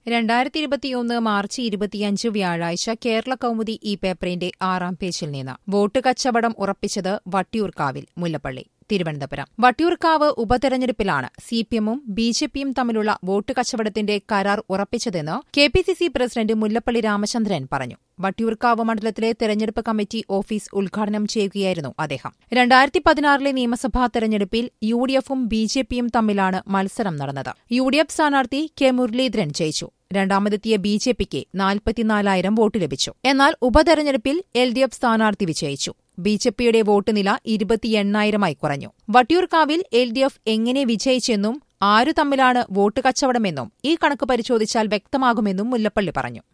2021 March 25 വ്യാഴാഴ്ച കേരള കൗമുദി ഈ പേപ്പറിന്റെ 6-ാം പേജിൽ നിന്ന് വോട്ട് കച്ചവടം ഉറപ്പിച്ചത് വട്ടിയൂർക്കാവിൽ മുല്ലപ്പള്ളി. തിരുവനന്തപുരം വട്ടിയൂർക്കാവ് ഉപതെരഞ്ഞെടുപ്പിലാണ് സിപിഎമ്മും ബിജെപിയും തമ്മിലുള്ള വോട്ട് കച്ചവടത്തിന്റെ കരാർ ഉറപ്പിച്ചതെന്ന് കെപിസിസി പ്രസിഡന്റ് മുല്ലപ്പള്ളി രാമചന്ദ്രൻ പറഞ്ഞു. വട്ടിയൂർക്കാവ് മണ്ഡലത്തിലെ തെരഞ്ഞെടുപ്പ് കമ്മിറ്റി ഓഫീസ് ഉദ്ഘാടനം ചെയ്യുകയായിരുന്നു അദ്ദേഹം. 2016 നിയമസഭാ തെരഞ്ഞെടുപ്പിൽ യുഡിഎഫും ബിജെപിയും തമ്മിലാണ് മത്സരം നടന്നത്. യുഡിഎഫ് സ്ഥാനാർത്ഥി കെ മുരളീധരൻ ജയിച്ചു. രണ്ടാമതെത്തിയ ബിജെപിക്ക് 44,000 വോട്ട് ലഭിച്ചു. എന്നാൽ ഉപതെരഞ്ഞെടുപ്പിൽ എൽഡിഎഫ് സ്ഥാനാർത്ഥി വിജയിച്ചു. ബിജെപിയുടെ വോട്ട് നില 28,000 കുറഞ്ഞു. വട്ടിയൂർക്കാവിൽ എൽഡിഎഫ് എങ്ങനെ വിജയിച്ചെന്നും ആരു തമ്മിലാണ് വോട്ട് കച്ചവടമെന്നും ഈ കണക്ക് പരിശോധിച്ചാൽ വ്യക്തമാകുമെന്നും മുല്ലപ്പള്ളി പറഞ്ഞു.